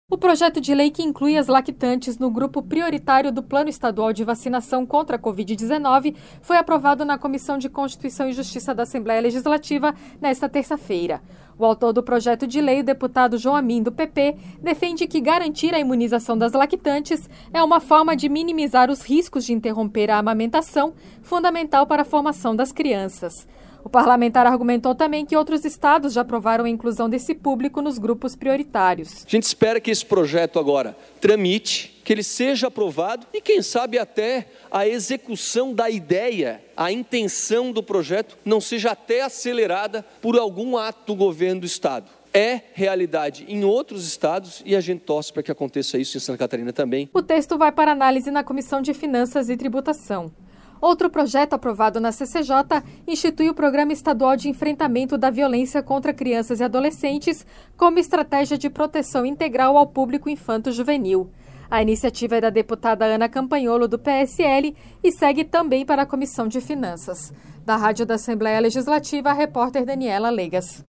O projeto de lei que inclui as lactantes no grupo prioritário do Plano Estadual de Vacinação contra a Covid-19 foi aprovado na Comissão de Constituição e Justiça da Assembleia Legislativa nesta terça-feira. O autor do projeto de lei, o deputado João Amin, do PP, defende que garantir a imunização das lactantes é uma forma de minimizar os riscos de interromper a amamentação, fundamental para a formação das crianças. O parlamentar argumentou também que outros estados já aprovaram a inclusão desse público nos grupos prioritários. A gente espera que esse projeto agora tramite, que ele seja aprovado e, quem sabe, até a execução da ideia, a intenção do projeto não seja até acelerada por algum ato do governo do estado. É realidade em outros estados e a gente torce para que aconteça isso em Santa Catarina também. O texto vai para análise na Comissão de Finanças e Tributação. Outro projeto aprovado na CCJ institui o Programa Estadual de Enfrentamento da Violência contra Crianças e Adolescentes como estratégia de proteção integral ao público infanto-juvenil. A iniciativa é da deputada Ana Campanholo, do PSL, e segue também para a Comissão de Finanças. Da Rádio da Assembleia Legislativa, a repórter Daniela Legas.